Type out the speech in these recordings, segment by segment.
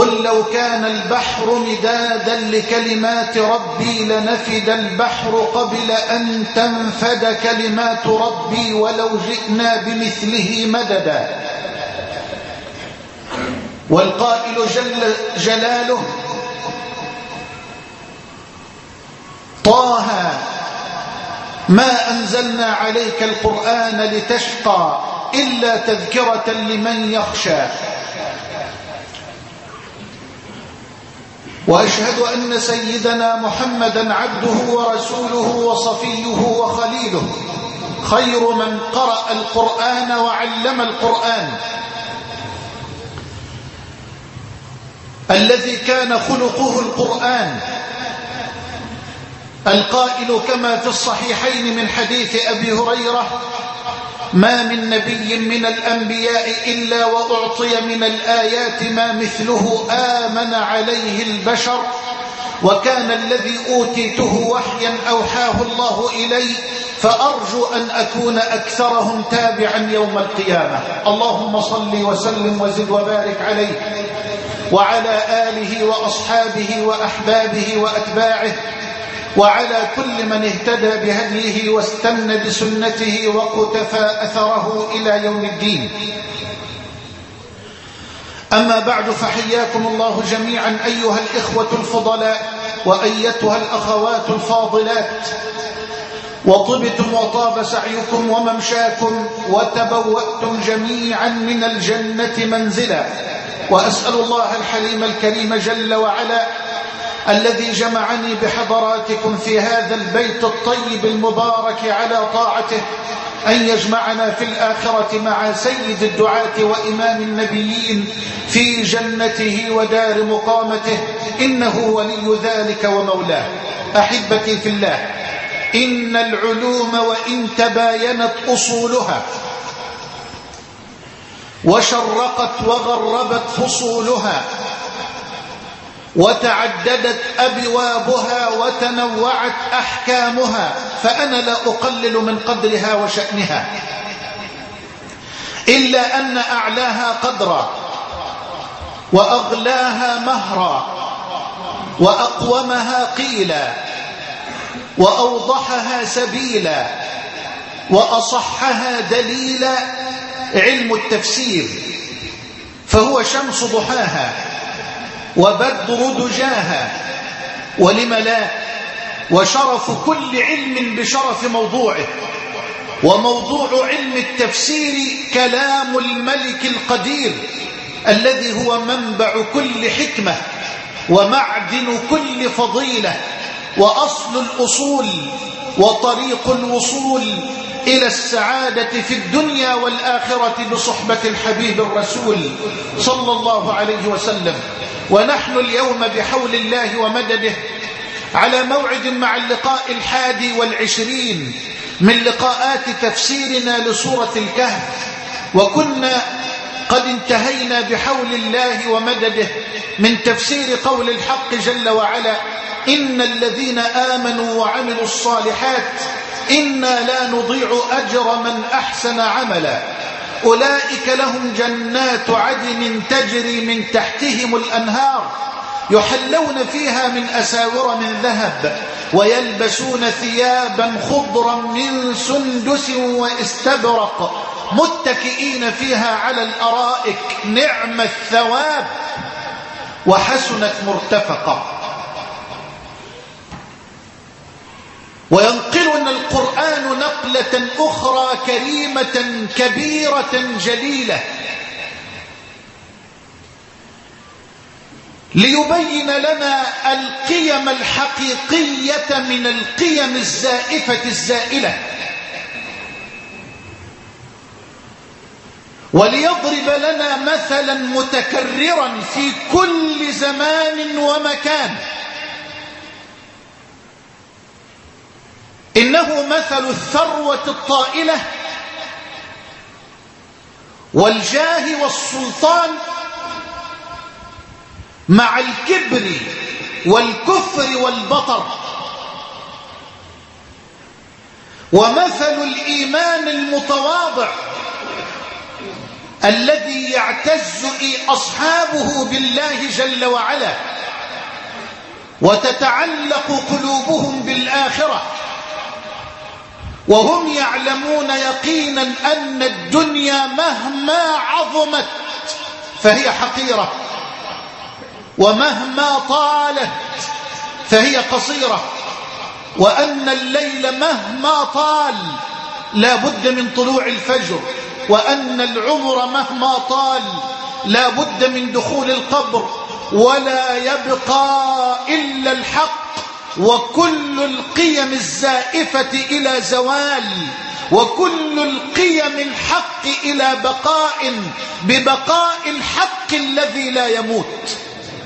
قل لو كان البحر مدادا لكلمات ربي لنفد البحر قبل أن تنفد كلمات ربي ولو جئنا بمثله مددا. والقائل جل جلاله: طه ما أنزلنا عليك القرآن لتشقى إلا تذكرة لمن يخشى. وأشهد أن سيدنا محمدا عبده ورسوله وصفيه وخليله، خير من قرأ القرآن وعلم القرآن، الذي كان خلقه القرآن، القائل كما في الصحيحين من حديث أبي هريرة: ما من نبي من الأنبياء إلا وأعطي من الآيات ما مثله آمن عليه البشر، وكان الذي أوتيته وحيا أوحاه الله إلي، فأرجو أن أكون أكثرهم تابعا يوم القيامة. اللهم صل وسلم وزد وبارك عليه وعلى آله وأصحابه وأحبابه وأتباعه وعلى كل من اهتدى بهديه واستنى بسنته وقتفى أثره إلى يوم الدين. أما بعد، فحياكم الله جميعا أيها الإخوة الفضلاء وأيتها الأخوات الفاضلات، وطبتم وطاب سعيكم وممشاكم وتبوأتم جميعا من الجنة منزلا. وأسأل الله الحليم الكريم جل وعلا الذي جمعني بحضراتكم في هذا البيت الطيب المبارك على طاعته أن يجمعنا في الآخرة مع سيد الدعاة وإمام النبيين في جنته ودار مقامته، إنه ولي ذلك ومولاه. أحبتي في الله، إن العلوم وإن تباينت أصولها وشرقت وغربت فصولها وتعددت أبوابها وتنوعت أحكامها، فأنا لا أقلل من قدرها وشأنها، إلا أن أعلاها قدرا وأغلاها مهرا وأقومها قيلا وأوضحها سبيلا وأصحها دليلا علم التفسير، فهو شمس ضحاها وبدر دجاها، ولم لا، وشرف كل علم بشرف موضوعه. وموضوع علم التفسير كلام الملك القدير الذي هو منبع كل حكمة ومعدن كل فضيلة وأصل الأصول وطريق الوصول إلى السعادة في الدنيا والآخرة بصحبة الحبيب الرسول صلى الله عليه وسلم. ونحن اليوم بحول الله ومدده على موعد مع اللقاء 21 من لقاءات تفسيرنا لسورة الكهف، وكنا قد انتهينا بحول الله ومدده من تفسير قول الحق جل وعلا: إن الذين آمنوا وعملوا الصالحات إنا لا نضيع أجر من أحسن عملا، أولئك لهم جنات عدن تجري من تحتهم الأنهار يحلون فيها من أساور من ذهب ويلبسون ثيابا خضرا من سندس واستبرق متكئين فيها على الأرائك نعم الثواب وحسنت مرتفقة. وينقلنا القرآن نقلة أخرى كريمة كبيرة جليلة ليبين لنا القيم الحقيقية من القيم الزائفة الزائلة، وليضرب لنا مثلا متكررا في كل زمان ومكان، إنه مثل الثروة الطائلة والجاه والسلطان مع الكبر والكفر والبطر، ومثل الإيمان المتواضع الذي يعتز أصحابه بالله جل وعلا وتتعلق قلوبهم بالآخرة، وهم يعلمون يقينا أن الدنيا مهما عظمت فهي حقيرة، ومهما طالت فهي قصيرة، وأن الليل مهما طال لا بد من طلوع الفجر، وأن العمر مهما طال لا بد من دخول القبر، ولا يبقى إلا الحق، وكل القيم الزائفة إلى زوال، وكل القيم الحق إلى بقاء ببقاء الحق الذي لا يموت.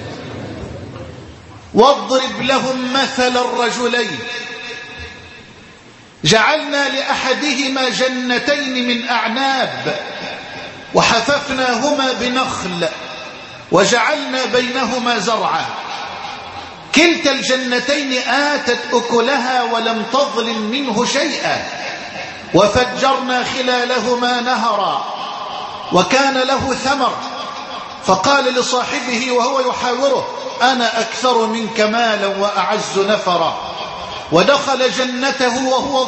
واضرب لهم مثل الرجلين جعلنا لأحدهما جنتين من أعناب وحففناهما بنخل وجعلنا بينهما زرعا، كلتا الجنتين آتت أكلها ولم تظلم منه شيئا، وفجرنا خلالهما نهرا وكان له ثمر، فقال لصاحبه وهو يحاوره: أنا أكثر منك مالا وأعز نفرا. ودخل جنته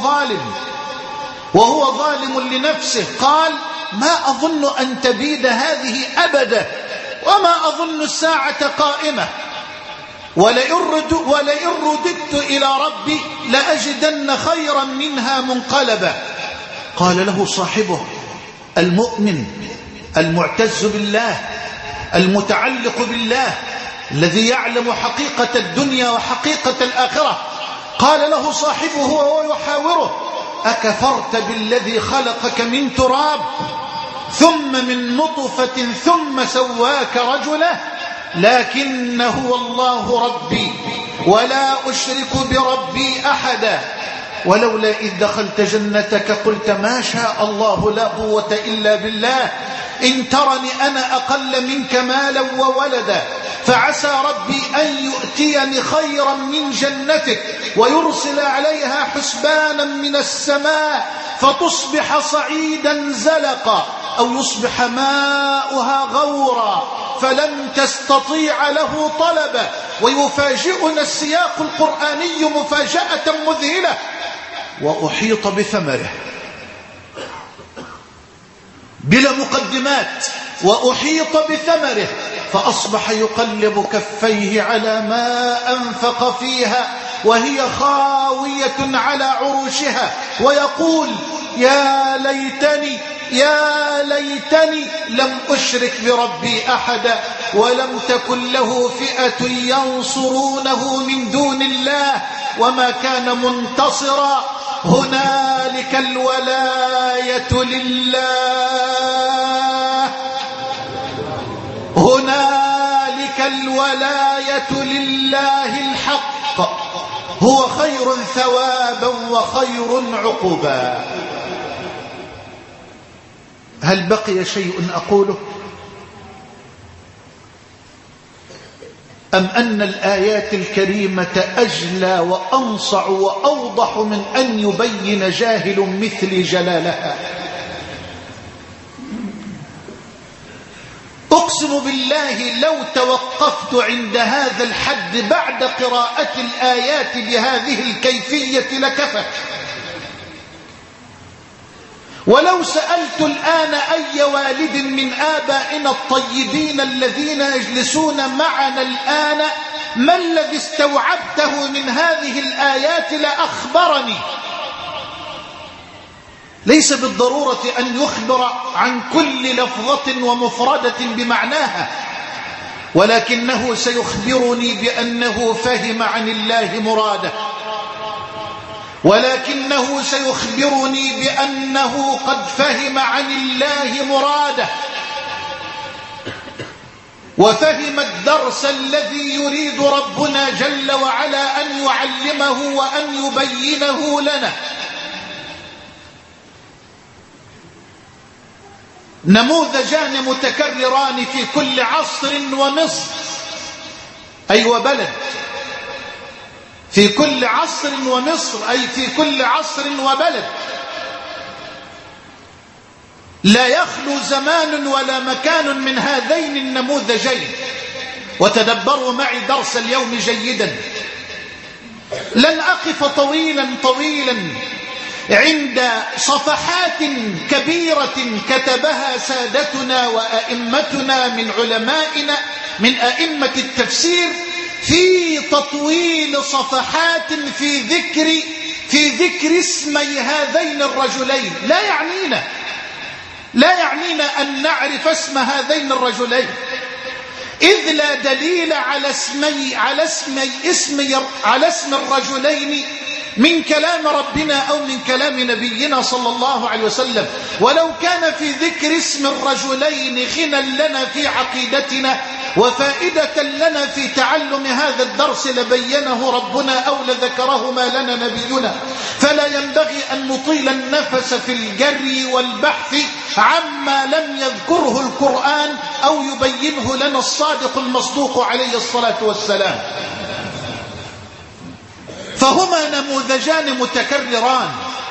وهو ظالم لنفسه، قال: ما أظن أن تبيد هذه أبدا، وما أظن الساعة قائمة، ولئن رددت إلى ربي لأجدن خيرا منها منقلبا. قال له صاحبه المؤمن المعتز بالله المتعلق بالله الذي يعلم حقيقة الدنيا وحقيقة الآخرة، قال له صاحبه وهو يحاوره: أكفرت بالذي خلقك من تراب ثم من نطفة ثم سواك رجلا؟ لكن هو الله ربي ولا أشرك بربي أحدا. ولولا إذ دخلت جنتك قلت ما شاء الله لا قوة إلا بالله، إن ترني أنا أقل منك مالا وولدا، فعسى ربي أن يؤتيني خيرا من جنتك ويرسل عليها حسبانا من السماء فتصبح صعيدا زلقا، أو يصبح ماؤها غورا فلن تستطيع له طلبا. ويفاجئنا السياق القرآني مفاجأة مذهلة: وأحيط بثمره، بلا مقدمات، وأحيط بثمره، فأصبح يقلب كفيه على ما أنفق فيها وهي خاوية على عروشها، ويقول: يا ليتني لم أشرك بربي أحدا ولم تكن له فئة ينصرونه من دون الله وما كان منتصرا. هنالك الولاية لله، هنالك الولاية لله الحق، هو خير ثوابا وخير عقبا. هل بقي شيء أقوله؟ أم أن الآيات الكريمة أجلى وأنصع وأوضح من أن يبين جاهل مثلي جلالها؟ أقسم بالله لو توقفت عند هذا الحد بعد قراءة الآيات بهذه الكيفية لكفت. ولو سألت الآن أي والد من آبائنا الطيبين الذين يجلسون معنا الآن ما الذي استوعبته من هذه الآيات لأخبرني. ليس بالضرورة أن يخبر عن كل لفظة ومفردة بمعناها، ولكنه سيخبرني بأنه فهم عن الله مراده، ولكنه سيخبرني بأنه قد فهم عن الله مراده وفهم الدرس الذي يريد ربنا جل وعلا أن يعلمه وأن يبينه لنا. نموذجان متكرران في كل عصر ومصر، أي وبلد، في كل عصر ومصر أي في كل عصر وبلد. لا يخلو زمان ولا مكان من هذين النموذجين. وتدبروا معي درس اليوم جيدا. لن أقف طويلا عند صفحات كبيرة كتبها سادتنا وأئمتنا من علمائنا من أئمة التفسير في تطويل صفحات في ذكر اسمي هذين الرجلين. لا يعنينا أن نعرف اسم هذين الرجلين، إذ لا دليل على اسم الرجلين من كلام ربنا أو من كلام نبينا صلى الله عليه وسلم. ولو كان في ذكر اسم الرجلين غنى لنا في عقيدتنا وفائدة لنا في تعلم هذا الدرس لبينه ربنا أو لذكرهما لنا نبينا. فلا ينبغي أن نطيل النفس في الجري والبحث عما لم يذكره القرآن أو يبينه لنا الصادق المصدوق عليه الصلاة والسلام. فهما نموذجان متكرران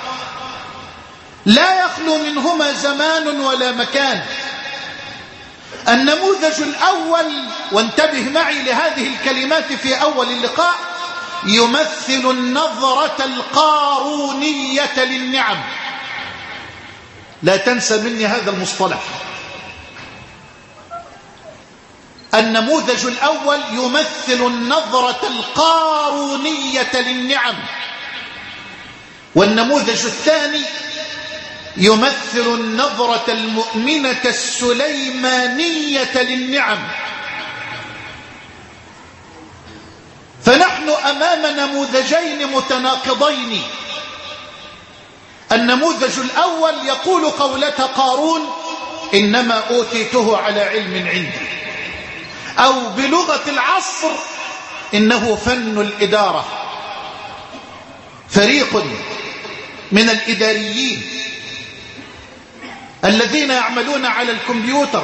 لا يخلو منهما زمان ولا مكان. النموذج الأول، وانتبه معي لهذه الكلمات في أول اللقاء، يمثل النظرة القارونية للنعم. لا تنسى مني هذا المصطلح. النموذج الأول يمثل النظرة القارونية للنعم، والنموذج الثاني يمثل النظرة المؤمنة السليمانية للنعم. فنحن أمام نموذجين متناقضين. النموذج الأول يقول قولة قارون: إنما أوتيته على علم عندي، أو بلغة العصر إنه فن الإدارة. فريق من الإداريين الذين يعملون على الكمبيوتر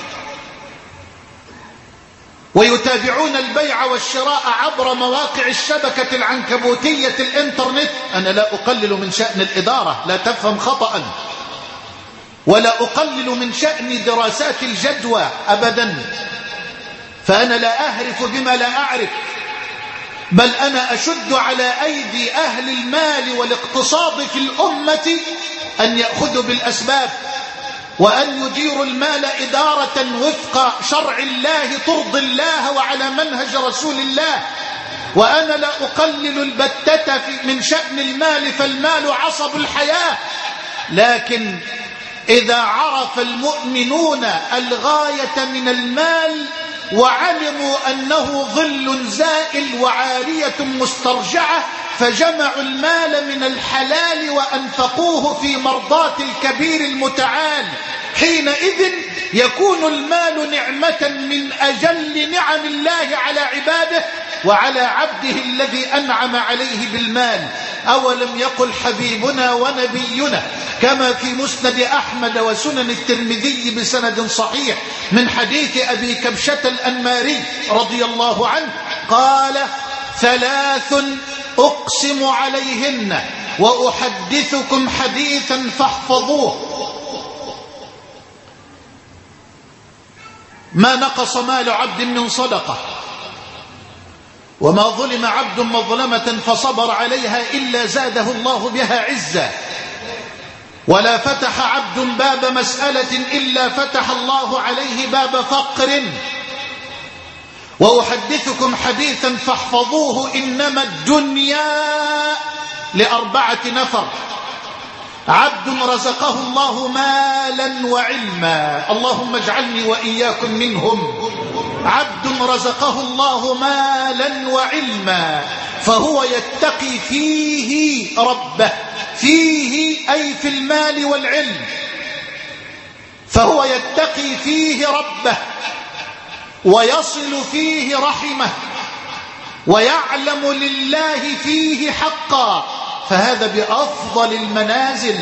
ويتابعون البيع والشراء عبر مواقع الشبكة العنكبوتية الإنترنت. أنا لا أقلل من شأن الإدارة، لا تفهم خطأ، ولا أقلل من شأن دراسات الجدوى أبدا، فأنا لا أهرف بما لا أعرف، بل أنا أشد على أيدي أهل المال والاقتصاد في الأمة أن يأخذوا بالأسباب وأن يديروا المال إدارة وفق شرع الله ترضي الله وعلى منهج رسول الله. وأنا لا أقلل البتة من شأن المال، فالمال عصب الحياة. لكن إذا عرف المؤمنون الغاية من المال وعلموا أنه ظل زائل وعارية مسترجعة، فجمعوا المال من الحلال وأنفقوه في مرضاة الكبير المتعال، حينئذ يكون المال نعمة من أجل نعم الله على عباده وعلى عبده الذي أنعم عليه بالمال. أولم يقل حبيبنا ونبينا كما في مسند أحمد وسنن الترمذي بسند صحيح من حديث أبي كبشة الأنماري رضي الله عنه قال: 3 أقسم عليهن وأحدثكم حديثا فاحفظوه: ما نقص مال عبد من صدقة، وما ظلم عبد مظلمة فصبر عليها إلا زاده الله بها عزا، ولا فتح عبد باب مسألة إلا فتح الله عليه باب فقر. وأحدثكم حديثا فاحفظوه: إنما الدنيا ل4 نفر: عبد رزقه الله مالا وعلما، اللهم اجعلني وإياكم منهم. عبد رزقه الله مالا وعلما فهو يتقي فيه ربه، فيه أي في المال والعلم، فهو يتقي فيه ربه ويصل فيه رحمه ويعلم لله فيه حقا، فهذا بأفضل المنازل.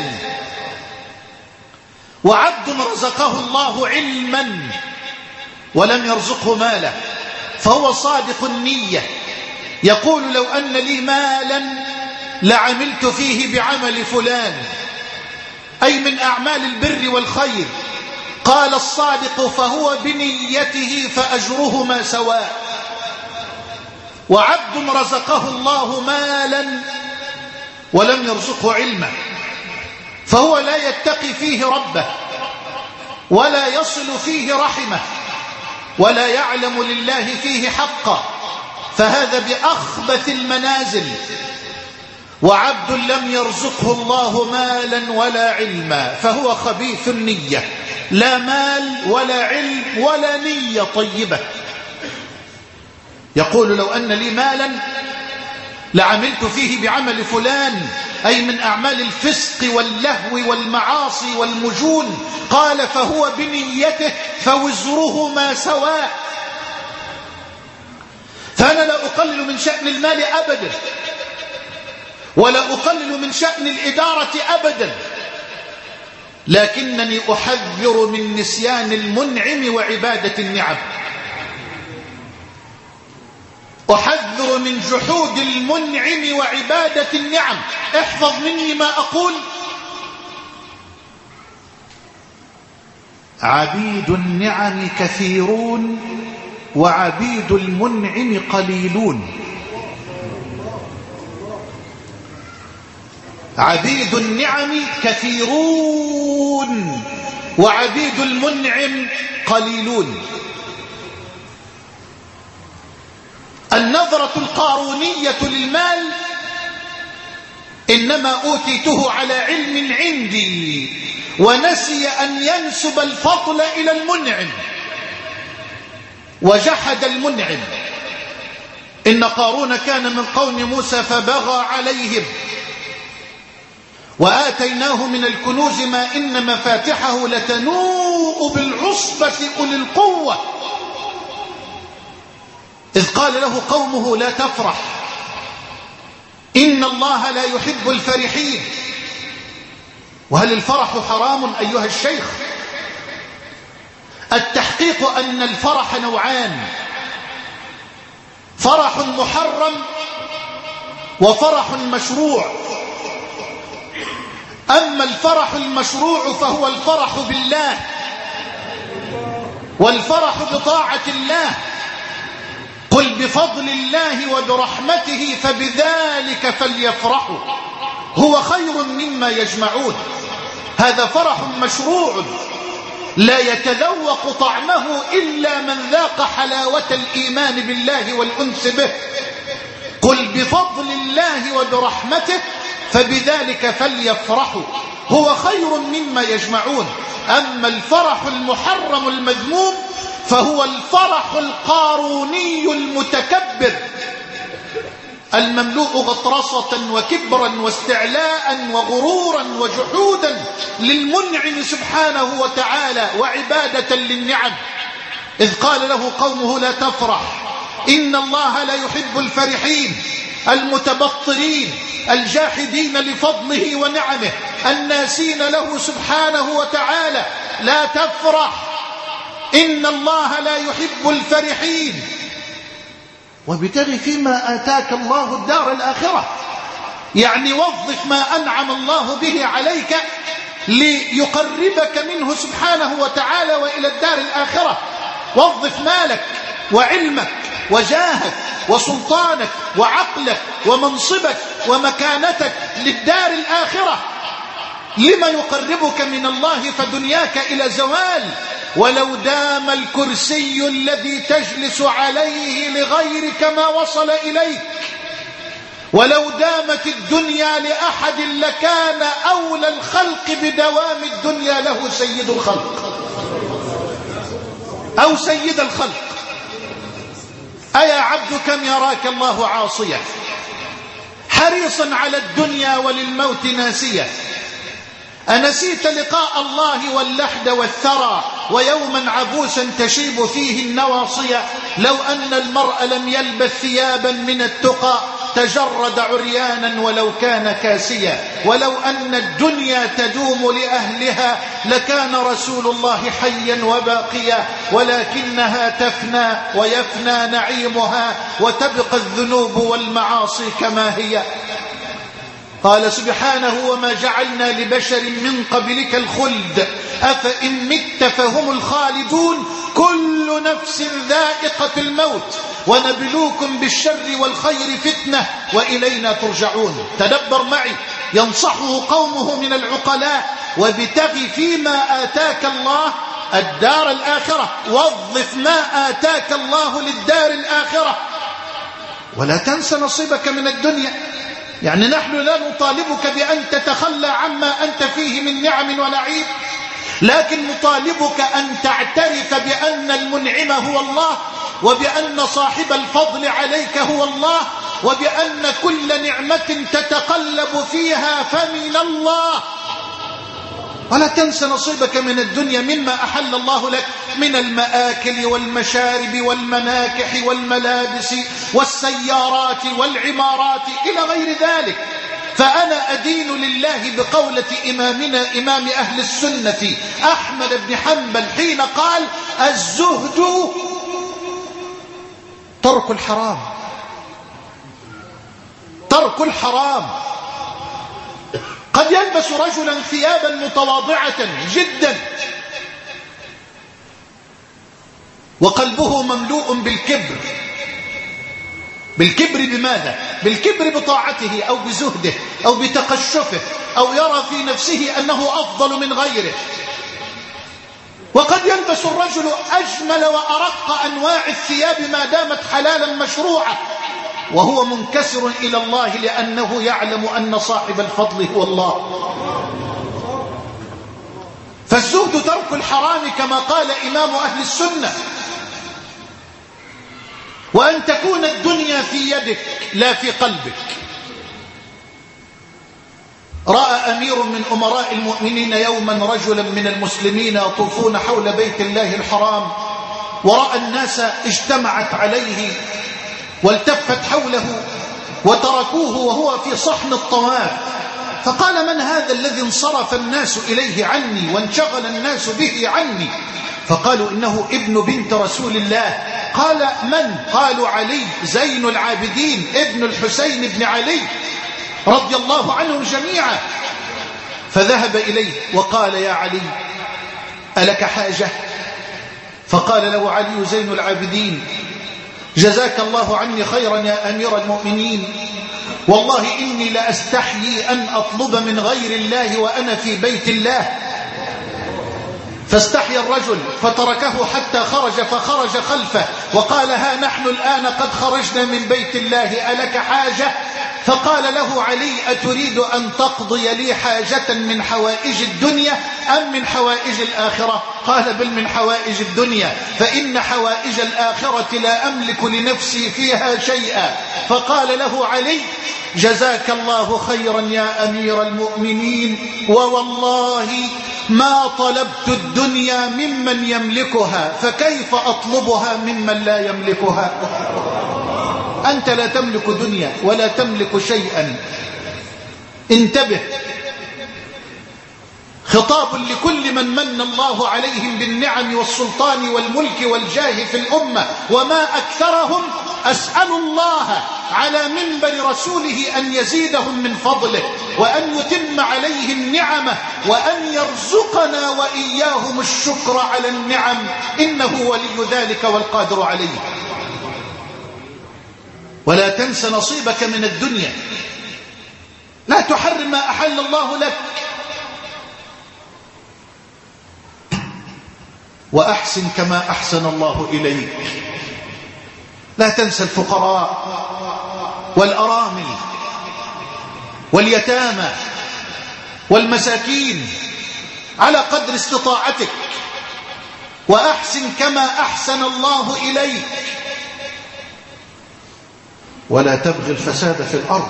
وعبد رزقه الله علما ولم يرزقه مالا فهو صادق النية، يقول: لو أن لي مالا لعملت فيه بعمل فلان، أي من أعمال البر والخير. قال الصادق فهو بنيته فأجرهما سواء. وعبد رزقه الله مالا ولم يرزقه علما، فهو لا يتقي فيه ربه ولا يصل فيه رحمه ولا يعلم لله فيه حقا، فهذا بأخبث المنازل. وعبد لم يرزقه الله مالا ولا علما، فهو خبيث النية، لا مال ولا علم ولا نية طيبة. يقول لو أن لي مالا لعملت فيه بعمل فلان، أي من أعمال الفسق واللهو والمعاصي والمجون. قال فهو بنيته فوزرهما سواء. فأنا لا أقلل من شأن المال أبدا، ولا أقلل من شأن الإدارة أبدا، لكنني أحذر من نسيان المنعم وعبادة النعم، أحذر من جحود المنعم وعبادة النعم. احفظ مني ما أقول. عبيد النعم كثيرون وعبيد المنعم قليلون. عبيد النعم كثيرون وعبيد المنعم قليلون. النظرة القارونية للمال إنما أوتيته على علم عندي، ونسي أن ينسب الفضل إلى المنعم وجحد المنعم. إن قارون كان من قوم موسى فبغى عليهم وآتيناه من الكنوز ما إن مفاتحه لتنوء بالعصبة أولي القوة، إذ قال له قومه لا تفرح إن الله لا يحب الفرحين. وهل الفرح حرام أيها الشيخ؟ التحقيق أن الفرح نوعان: فرح محرم وفرح مشروع. أما الفرح المشروع فهو الفرح بالله والفرح بطاعة الله. قل بفضل الله وبرحمته فبذلك فليفرحوا هو خير مما يجمعون. هذا فرح مشروع لا يتذوق طعمه إلا من ذاق حلاوة الإيمان بالله والأنس به. قل بفضل الله وبرحمته فبذلك فليفرحوا هو خير مما يجمعون. أما الفرح المحرم المذموم فهو الفرح القاروني المتكبر المملوء غطرسة وكبرا واستعلاء وغرورا وجحودا للمنعم سبحانه وتعالى وعبادة للنعم. إذ قال له قومه لا تفرح إن الله لا يحب الفرحين المتبطرين الجاحدين لفضله ونعمه الناسين له سبحانه وتعالى. لا تفرح إن الله لا يحب الفرحين. وابتغ فيما آتاك الله الدار الآخرة، يعني وظف ما أنعم الله به عليك ليقربك منه سبحانه وتعالى وإلى الدار الآخرة. وظف مالك وعلمك وجاهك وسلطانك وعقلك ومنصبك ومكانتك للدار الآخرة، لما يقربك من الله فدنياك إلى زوال. ولو دام الكرسي الذي تجلس عليه لغيرك ما وصل إليك، ولو دامت الدنيا لأحد لكان أولى الخلق بدوام الدنيا له سيد الخلق أو سيد الخلق. أيا عبد كم يراك الله عاصيا حريصا على الدنيا وللموت ناسيا، أنسيت لقاء الله واللحد والثرى ويوما عبوسا تشيب فيه النواصية. لو أن المرء لم يلبث ثيابا من التقى تجرد عريانا ولو كان كاسيا. ولو أن الدنيا تدوم لأهلها لكان رسول الله حيا وباقيا، ولكنها تفنى ويفنى نعيمها وتبقى الذنوب والمعاصي كما هي. قال سبحانه وما جعلنا لبشر من قبلك الخلد أفإن مت فهم الخالدون كل نفس ذائقة الموت ونبلوكم بالشر والخير فتنة وإلينا ترجعون. تدبر معي، ينصحه قومه من العقلاء: وابتغ فيما آتاك الله الدار الآخرة، وظف ما آتاك الله للدار الآخرة، ولا تنس نصيبك من الدنيا. يعني نحن لا نطالبك بأن تتخلى عما أنت فيه من نعم ونعيم، لكن نطالبك أن تعترف بأن المنعم هو الله، وبأن صاحب الفضل عليك هو الله، وبأن كل نعمة تتقلب فيها فمن الله. ولا تنس نصيبك من الدنيا مما أحل الله لك من المآكل والمشارب والمناكح والملابس والسيارات والعمارات إلى غير ذلك. فأنا أدين لله بقولة إمامنا إمام أهل السنة أحمد بن حنبل حين قال: الزهد ترك الحرام. ترك الحرام. قد يلبس رجلا ثيابا متواضعة جدا وقلبه مملوء بالكبر. بالكبر بماذا؟ بالكبر بطاعته أو بزهده أو بتقشفه أو يرى في نفسه أنه أفضل من غيره. وقد يلبس الرجل أجمل وأرق أنواع الثياب ما دامت حلالا مشروعة وهو منكسر إلى الله لأنه يعلم أن صاحب الفضل هو الله. فالزهد ترك الحرام كما قال إمام أهل السنة، وأن تكون الدنيا في يدك لا في قلبك. رأى أمير من أمراء المؤمنين يوما رجلا من المسلمين يطوفون حول بيت الله الحرام، ورأى الناس اجتمعت عليه والتفت حوله وتركوه وهو في صحن الطواف، فقال: من هذا الذي انصرف الناس إليه عني وانشغل الناس به عني؟ فقالوا: إنه ابن بنت رسول الله. قال: من؟ قالوا: علي زين العابدين ابن الحسين بن علي رضي الله عنهم جميعا. فذهب إليه وقال: يا علي ألك حاجة؟ فقال له علي زين العابدين: جزاك الله عني خيرا يا أمير المؤمنين، والله إني لأستحيي أن أطلب من غير الله وأنا في بيت الله. فاستحيا الرجل فتركه حتى خرج، فخرج خلفه وقال: ها نحن الآن قد خرجنا من بيت الله، ألك حاجة؟ فقال له علي: أتريد أن تقضي لي حاجة من حوائج الدنيا أم من حوائج الآخرة؟ قال: بل من حوائج الدنيا، فإن حوائج الآخرة لا أملك لنفسي فيها شيئا. فقال له علي: جزاك الله خيرا يا أمير المؤمنين، ووالله ما طلبت الدنيا ممن يملكها، فكيف أطلبها ممن لا يملكها؟ أنت لا تملك دنيا ولا تملك شيئا. انتبه، خطاب لكل من من الله عليهم بالنعم والسلطان والملك والجاه في الأمة وما أكثرهم. أسأل الله على منبر رسوله أن يزيدهم من فضله وأن يتم عليهم نعمه وأن يرزقنا وإياهم الشكر على النعم، إنه ولي ذلك والقادر عليه. ولا تنس نصيبك من الدنيا، لا تحرم ما أحل الله لك، وأحسن كما أحسن الله إليك. لا تنسى الفقراء والأرامل واليتامى والمساكين على قدر استطاعتك، وأحسن كما أحسن الله إليك، ولا تبغي الفساد في الأرض.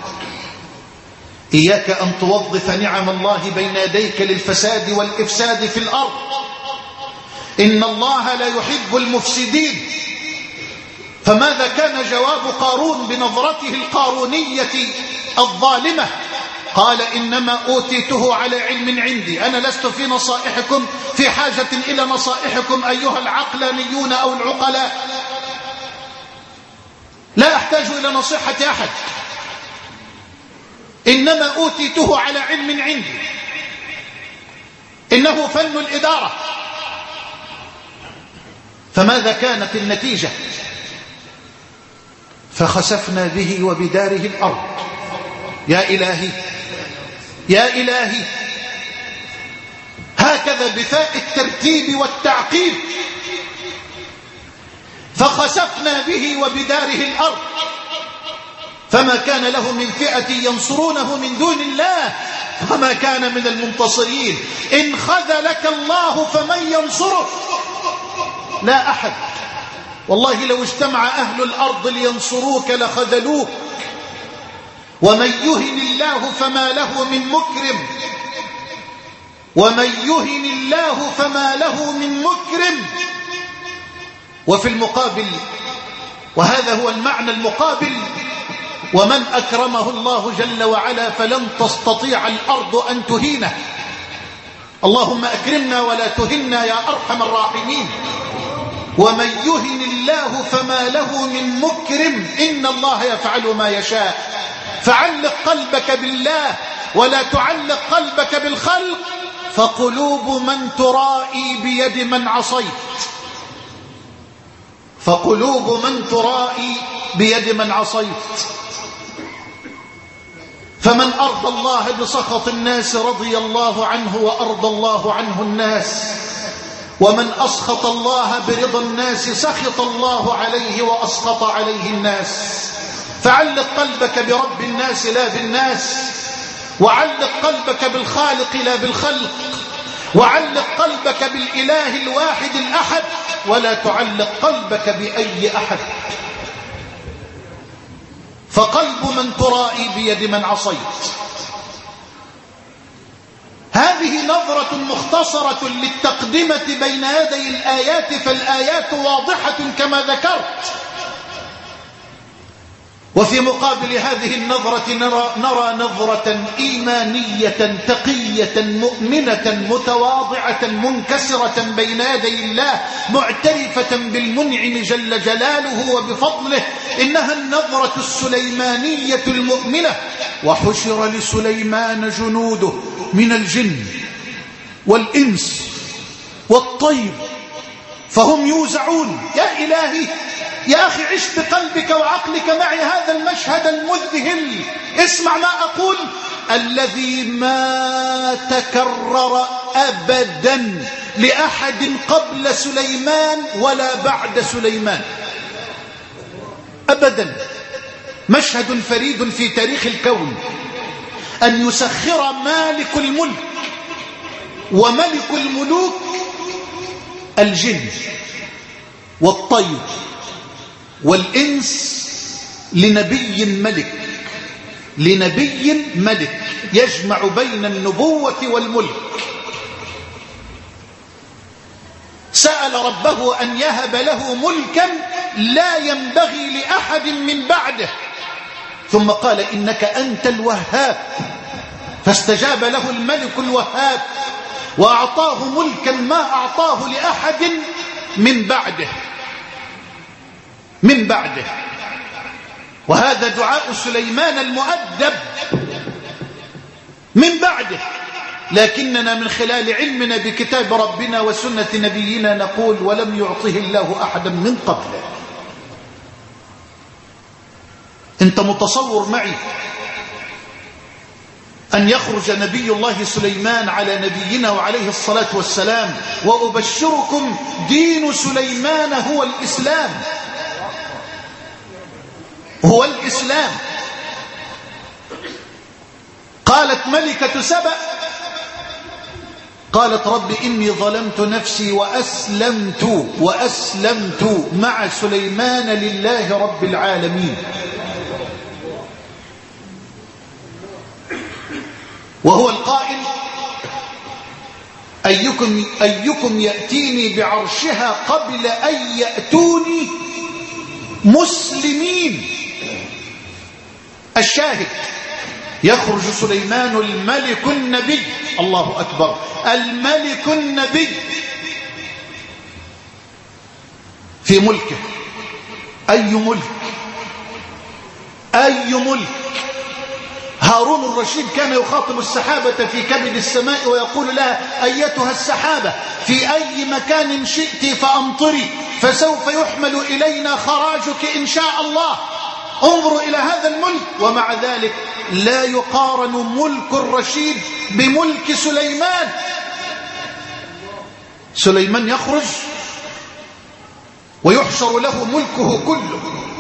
إياك أن توظف نعم الله بين يديك للفساد والإفساد في الأرض. إن الله لا يحب المفسدين. فماذا كان جواب قارون بنظرته القارونية الظالمة؟ قال: إنما أوتيته على علم عندي، أنا لست في نصائحكم في حاجة إلى نصائحكم أيها العقلانيون أو العقلاء، لا أحتاج إلى نصيحة أحد. إنما أوتيته على علم عندي، إنه فن الإدارة. فماذا كانت النتيجة؟ فخسفنا به وبداره الأرض. يا إلهي يا إلهي، هكذا بفاء الترتيب والتعقيب. فخسفنا به وبداره الأرض فما كان له من فئة ينصرونه من دون الله وما كان من المنتصرين. إن خذلك الله فمن ينصره؟ لا أحد. والله لو اجتمع أهل الأرض لينصروك لخذلوك. ومن يهن الله فما له من مكرم، ومن يهن الله فما له من مكرم. وفي المقابل، وهذا هو المعنى المقابل، ومن أكرمه الله جل وعلا فلن تستطيع الأرض أن تهينه. اللهم أكرمنا ولا تهنا يا أرحم الراحمين. ومن يهن الله فما له من مكرم، إن الله يفعل ما يشاء. فعلق قلبك بالله ولا تعلق قلبك بالخلق. فقلوب من ترائي بيد من عصيت، فقلوب من ترائي بيد من عصيت. فمن أرضى الله بسخط الناس رضي الله عنه وأرضى الله عنه الناس، ومن أسخط الله برضا الناس سخط الله عليه وأسخط عليه الناس. فعلق قلبك برب الناس لا بالناس، وعلق قلبك بالخالق لا بالخلق، وعلق قلبك بالإله الواحد الأحد، ولا تعلق قلبك بأي أحد. فقلب من ترائي بيد من عصيت. هذه نظرة مختصرة للتقدمة بين يدي الآيات، فالآيات واضحة كما ذكرت. وفي مقابل هذه النظرة نرى نظرة إيمانية تقية مؤمنة متواضعة منكسرة بين يدي الله، معترفة بالمنعم جل جلاله وبفضله. إنها النظرة السليمانية المؤمنة. وحشر لسليمان جنوده من الجن والإنس والطير فهم يوزعون. يا إلهي يا أخي، عش بقلبك وعقلك معي هذا المشهد المذهل. اسمع ما أقول: الذي ما تكرر أبدا لأحد قبل سليمان ولا بعد سليمان أبدا. مشهد فريد في تاريخ الكون، أن يسخر مالك الملك وملك الملوك الجن والطير والإنس لنبي ملك، لنبي ملك يجمع بين النبوة والملك. سأل ربه أن يهب له ملكا لا ينبغي لأحد من بعده، ثم قال: إنك أنت الوهاب. فاستجاب له الملك الوهاب وأعطاه ملكا ما أعطاه لأحد من بعده. وهذا دعاء سليمان المؤدب من بعده. لكننا من خلال علمنا بكتاب ربنا وسنة نبينا نقول: ولم يعطه الله أحدا من قبله. أنت متصور معي أن يخرج نبي الله سليمان على نبينا وعليه الصلاة والسلام، وأبشركم دين سليمان هو الإسلام، هو الإسلام. قالت ملكة سبأ، قالت: رب إني ظلمت نفسي وأسلمت مع سليمان لله رب العالمين. وهو القائل: أيكم يأتيني بعرشها قبل أن يأتوني مسلمين. الشاهد: يخرج سليمان الملك النبي، الله أكبر، الملك النبي في ملكه. أي ملك هارون الرشيد كان يخاطب السحابة في كبد السماء ويقول لها: أيتها السحابة في أي مكان شئت فأمطري، فسوف يحمل إلينا خراجك إن شاء الله. انظروا إلى هذا الملك، ومع ذلك لا يقارن ملك الرشيد بملك سليمان. سليمان يخرج ويحشر له ملكه كله،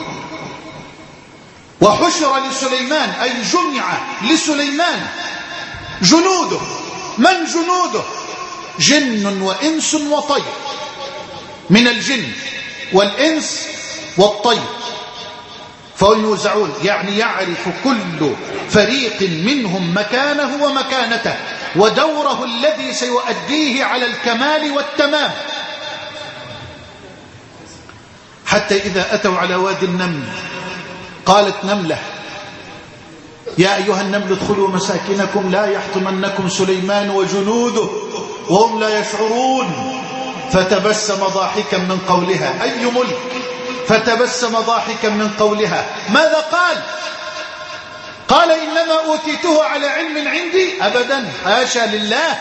وحشر لسليمان أي جمع لسليمان جنوده. من جنوده؟ جن وإنس وطير، من الجن والإنس والطير، فهم يوزعون، يعني يعرف كل فريق منهم مكانه ومكانته ودوره الذي سيؤديه على الكمال والتمام. حتى إذا أتوا على وادي النمل قالت نملة: يا أيها النمل ادخلوا مساكنكم لا يحطمنكم سليمان وجنوده وهم لا يشعرون. فتبسم ضاحكا من قولها. أي ملك! فتبسم ضاحكا من قولها. ماذا قال؟ قال: إنما أوتيته على علم عندي. أبدا، حاشا لله.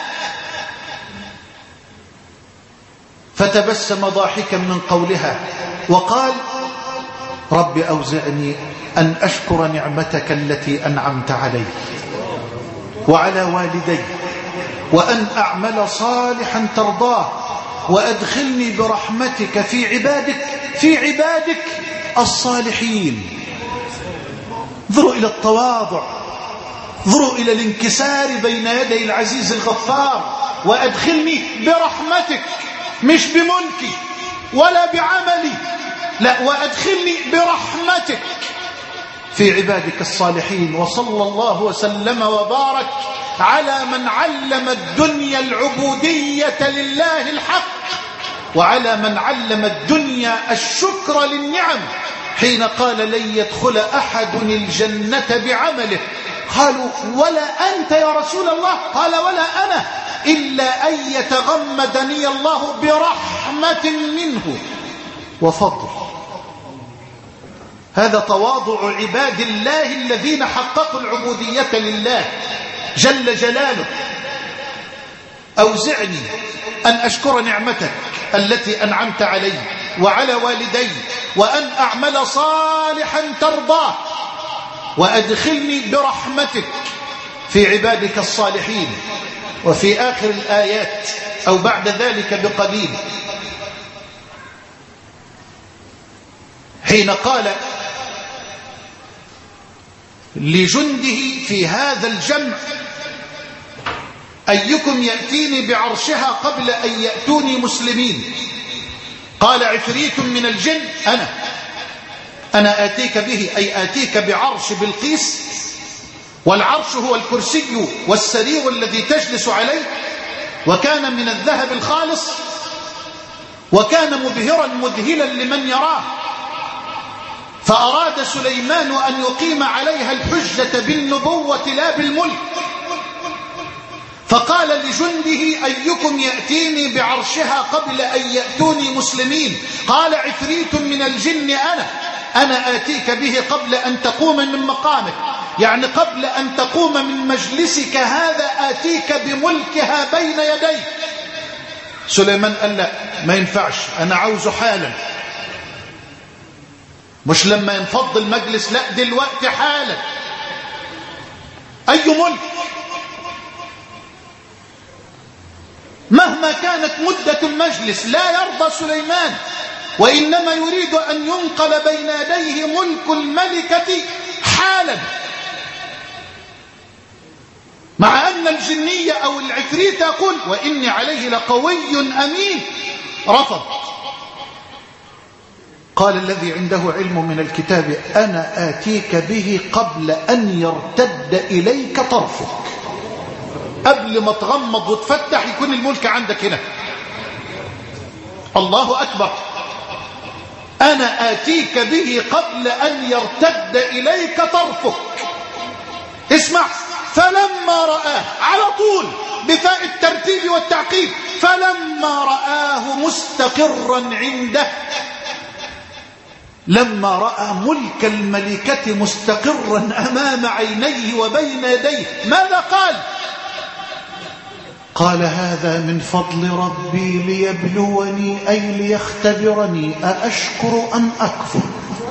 فتبسم ضاحكا من قولها وقال: رب أوزعني أن أشكر نعمتك التي أنعمت علي وعلى والدي وأن أعمل صالحا ترضاه وأدخلني برحمتك في عبادك الصالحين. انظروا إلى التواضع، انظروا إلى الانكسار بين يدي العزيز الغفار. وأدخلني برحمتك، مش بملكي ولا بعملي، لا، وأدخلني برحمتك في عبادك الصالحين. وصلى الله وسلم وبارك على من علم الدنيا العبودية لله الحق، وعلى من علم الدنيا الشكر للنعم، حين قال: لن يدخل أحد الجنة بعمله. قالوا: ولا أنت يا رسول الله؟ قال: ولا أنا، إلا أن يتغمدني الله برحمة منه وفضل. هذا تواضع عباد الله الذين حققوا العبودية لله جل جلاله. أوزعني أن أشكر نعمتك التي أنعمت علي وعلى والدي وأن أعمل صالحا ترضاه وأدخلني برحمتك في عبادك الصالحين. وفي آخر الآيات أو بعد ذلك بقليل حين قال لجنده في هذا الجمع: أيكم يأتيني بعرشها قبل أن يأتوني مسلمين؟ قال عفريت من الجن: أنا آتيك به، أي آتيك بعرش بلقيس، والعرش هو الكرسي والسرير الذي تجلس عليه، وكان من الذهب الخالص، وكان مبهرا مذهلا لمن يراه. فأراد سليمان أن يقيم عليها الحجة بالنبوة لا بالملك، فقال لجنده: أيكم يأتيني بعرشها قبل أن يأتوني مسلمين؟ قال عفريت من الجن: أنا آتيك به قبل أن تقوم من مقامك، يعني قبل أن تقوم من مجلسك هذا آتيك بملكها بين يديك. سليمان قال: لا، ما ينفعش، أنا عاوزه حالا، مش لما ينفض المجلس، لا، دلوقتي حالا. أي ملك مهما كانت مدة المجلس لا يرضى سليمان، وإنما يريد أن ينقل بين يديه ملك الملكة حالا، مع أن الجنية أو العفريت يقول: وإني عليه لقوي أمين. رفض. قال الذي عنده علم من الكتاب: أنا آتيك به قبل أن يرتد إليك طرفك. قبل ما تغمض وتفتح يكون الملك عندك هنا. الله أكبر. أنا آتيك به قبل أن يرتد إليك طرفك. اسمع: فلما رآه، على طول بفاء الترتيب والتعقيب، فلما رآه مستقرا عنده لما رأى ملك الملكة مستقرا أمام عينيه وبين يديه ماذا قال؟ قال هذا من فضل ربي ليبلوني أي ليختبرني أأشكر أم أكفر.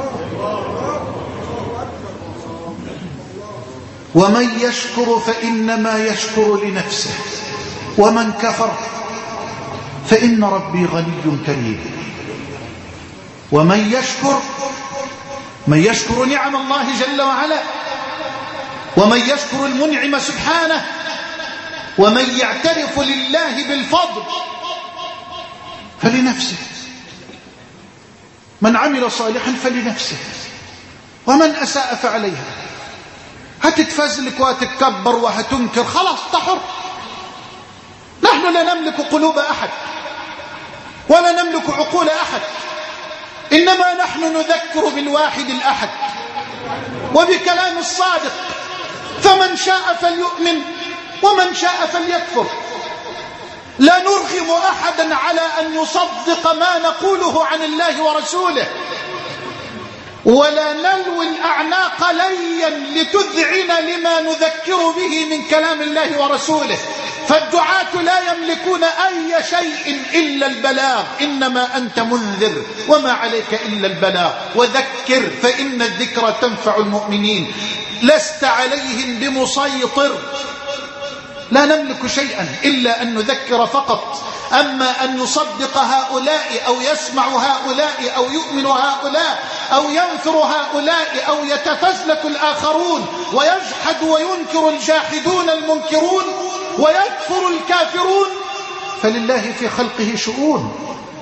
ومن يشكر فإنما يشكر لنفسه ومن كفر فإن ربي غني كريم. ومن يشكر نعم الله جل وعلا، ومن يشكر المنعم سبحانه، ومن يعترف لله بالفضل فلنفسه. من عمل صالحا فلنفسه ومن أساء فعليها. هتتفزلك وهتتكبر وهتنكر، خلاص تحر. نحن لا نملك قلوب أحد ولا نملك عقول أحد، إنما نحن نذكر بالواحد الأحد وبكلام الصادق، فمن شاء فليؤمن ومن شاء فليكفر. لا نرغم أحدا على أن يصدق ما نقوله عن الله ورسوله، ولا نلوي الأعناق ليا لتذعن لما نذكر به من كلام الله ورسوله. فالدعاة لا يملكون أي شيء إلا البلاغ، إنما أنت منذر وما عليك إلا البلاغ، وذكر فإن الذكرى تنفع المؤمنين. لست عليهم بمسيطر، لا نملك شيئا إلا أن نذكر فقط. أما أن يصدق هؤلاء أو يسمع هؤلاء أو يؤمن هؤلاء أو ينفر هؤلاء أو يتفزلك الآخرون ويجحد وينكر الجاحدون المنكرون ويكفر الكافرون، فلله في خلقه شؤون.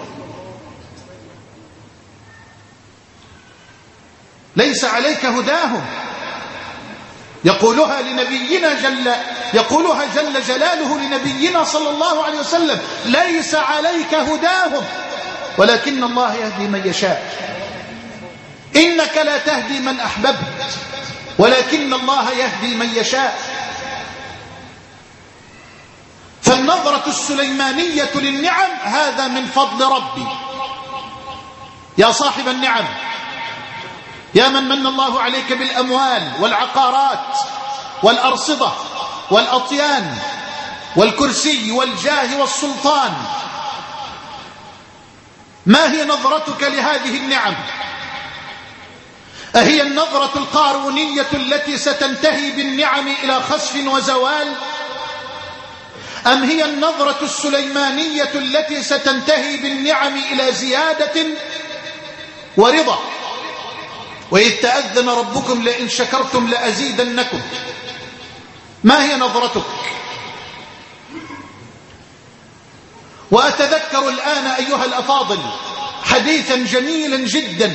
ليس عليك هداهم، يقولها جل جلاله لنبينا صلى الله عليه وسلم: ليس عليك هداهم ولكن الله يهدي من يشاء. إنك لا تهدي من أحببت ولكن الله يهدي من يشاء. فالنظرة السليمانية للنعم هذا من فضل ربي. يا صاحب النعم، يا من الله عليك بالأموال والعقارات والأرصدة والأطيان والكرسي والجاه والسلطان، ما هي نظرتك لهذه النعم؟ أهي النظرة القارونية التي ستنتهي بالنعم إلى خسف وزوال، أم هي النظرة السليمانية التي ستنتهي بالنعم إلى زيادة ورضا؟ وإذ تأذن ربكم لئن شكرتم لأزيدنكم. ما هي نظرتك؟ وأتذكر الآن أيها الأفاضل حديثا جميلا جدا،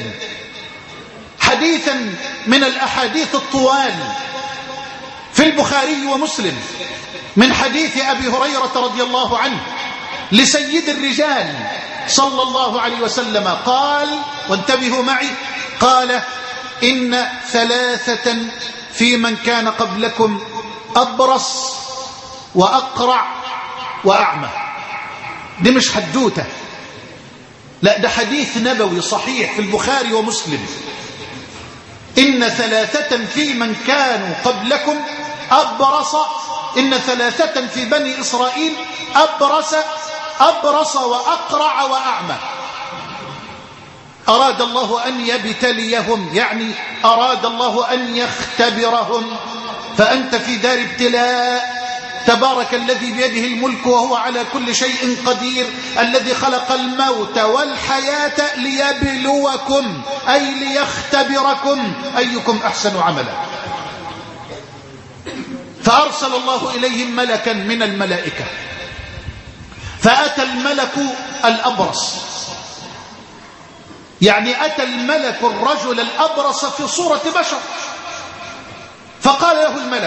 حديثا من الأحاديث الطوال في البخاري ومسلم، من حديث أبي هريرة رضي الله عنه لسيد الرجال صلى الله عليه وسلم قال، وانتبهوا معي، قال: إن ثلاثة في من كان قبلكم أبرص وأقرع وأعمى. دي مش حدوتة، لا، ده حديث نبوي صحيح في البخاري ومسلم. إن ثلاثة في من كانوا قبلكم أبرص، إن ثلاثة في بني إسرائيل أبرص وأقرع وأعمى. أراد الله أن يبتليهم، يعني أراد الله أن يختبرهم. فأنت في دار ابتلاء. تبارك الذي بيده الملك وهو على كل شيء قدير، الذي خلق الموت والحياة ليبلوكم أي ليختبركم أيكم أحسن عملا. فأرسل الله إليهم ملكا من الملائكة، فأتى الملك الأبرص، يعني أتى الملك الرجل الأبرص في صورة بشر، فقال له الملك: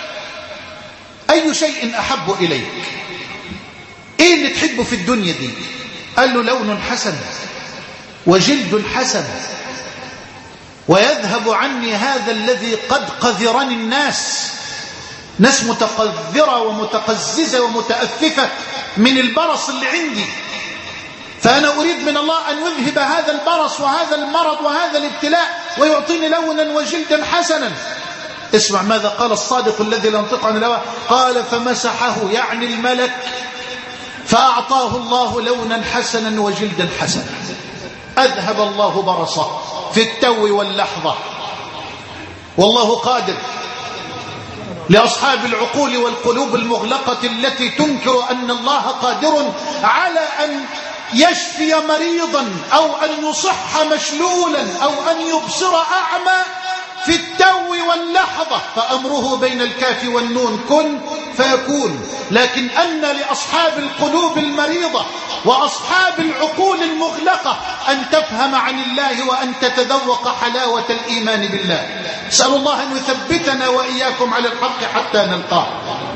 أي شيء أحب إليك؟ إيه اللي تحبه في الدنيا دي؟ قال له: لون حسن وجلد حسن، ويذهب عني هذا الذي قد قذرني الناس، ناس متقذرة ومتقززة ومتأففة من البرص اللي عندي، فأنا أريد من الله أن يذهب هذا البرص وهذا المرض وهذا الابتلاء ويعطيني لونا وجلدا حسنا. اسمع ماذا قال الصادق الذي لا ينطق عن الهوى، قال فمسحه يعني الملك فأعطاه الله لونا حسنا وجلدا حسنا. أذهب الله برصه في التو واللحظة. والله قادر. لأصحاب العقول والقلوب المغلقة التي تنكر أن الله قادر على أن يشفي مريضا أو أن يصح مشلولا أو أن يبصر أعمى في التو واللحظة، فأمره بين الكاف والنون كن فيكون. لكن أن لأصحاب القلوب المريضة وأصحاب العقول المغلقة أن تفهم عن الله وأن تتذوق حلاوة الإيمان بالله. أسأل الله أن يثبتنا وإياكم على الحق حتى نلقاه.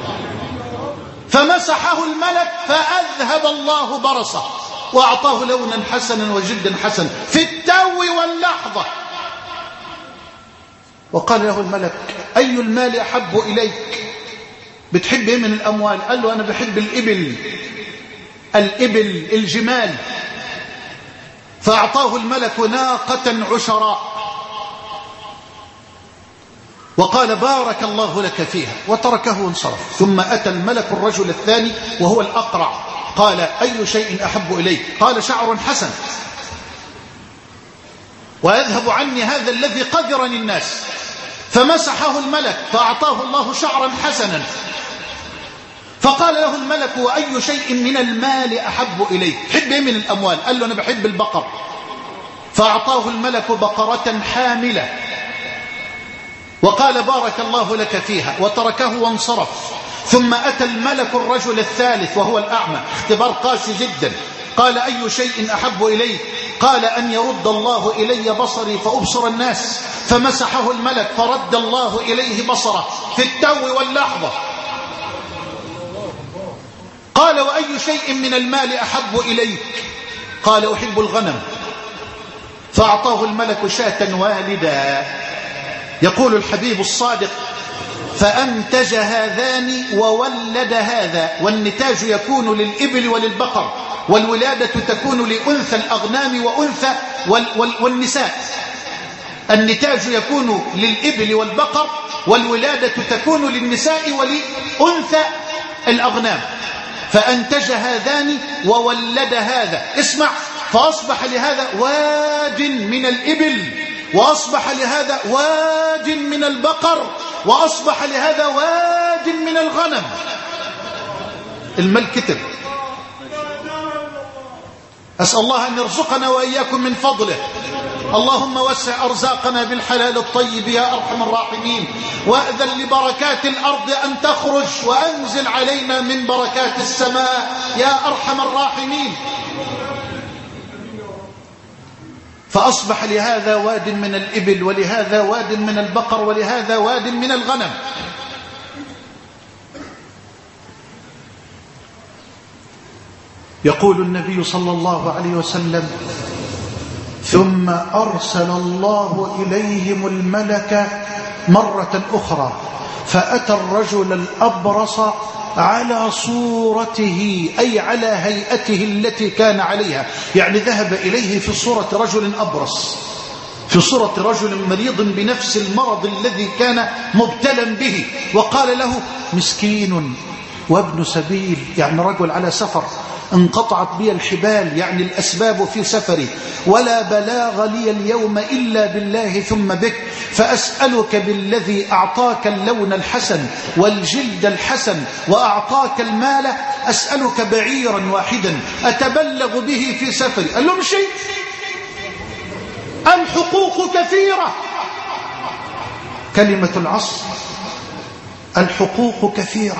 فمسحه الملك فأذهب الله برصه وأعطاه لونا حسنا وجلدا حسنا في التو واللحظة. وقال له الملك أي المال أحب إليك؟ بتحب إيه من الأموال؟ قال له أنا بحب الإبل الجمال. فأعطاه الملك ناقة عشراء وقال بارك الله لك فيها وتركه وانصرف. ثم أتى الملك الرجل الثاني وهو الأقرع، قال أي شيء أحب إليك؟ قال شعر حسن ويذهب عني هذا الذي قذرني الناس. فمسحه الملك فأعطاه الله شعرا حسنا. فقال له الملك وأي شيء من المال أحب إليك؟ تحب إيه من الأموال؟ قال له أنا بحب البقر. فأعطاه الملك بقرة حاملة وقال بارك الله لك فيها وتركه وانصرف. ثم أتى الملك الرجل الثالث وهو الأعمى، اختبار قاسي جدا. قال أي شيء أحب إليك؟ قال أن يرد الله إلي بصري فأبصر الناس. فمسحه الملك فرد الله إليه بصره في التو واللحظة. قال وأي شيء من المال أحب إليك؟ قال أحب الغنم. فأعطاه الملك شاة والدا. يقول الحبيب الصادق فأنتج هذان وولد هذا. والنتاج يكون للإبل وللبقر، والولادة تكون لأنثى الأغنام وأنثى والنساء. النتاج يكون للإبل والبقر، والولادة تكون للنساء ولأنثى الأغنام. فأنتج هذان وولد هذا. اسمع، فأصبح لهذا واد من الإبل، وأصبح لهذا واد من البقر، وأصبح لهذا واد من الغنم. المال كتر. أسأل الله أن يرزقنا وإياكم من فضله. اللهم وسع أرزاقنا بالحلال الطيب يا أرحم الراحمين، وأذن لبركات الأرض أن تخرج، وأنزل علينا من بركات السماء يا أرحم الراحمين. فأصبح لهذا واد من الإبل، ولهذا واد من البقر، ولهذا واد من الغنم. يقول النبي صلى الله عليه وسلم ثم أرسل الله إليهم الملك مرة أخرى فأتى الرجل الأبرص على صورته، أي على هيئته التي كان عليها، يعني ذهب إليه في صورة رجل أبرص، في صورة رجل مريض بنفس المرض الذي كان مبتلا به. وقال له مسكين وابن سبيل، يعني رجل على سفر، انقطعت بي الحبال، يعني الأسباب في سفري، ولا بلاغ لي اليوم إلا بالله ثم بك، فأسألك بالذي أعطاك اللون الحسن والجلد الحسن وأعطاك المال، أسألك بعيرا واحدا أتبلغ به في سفري. قال له مشي، الحقوق كثيرة. كلمة العصر، الحقوق كثيرة.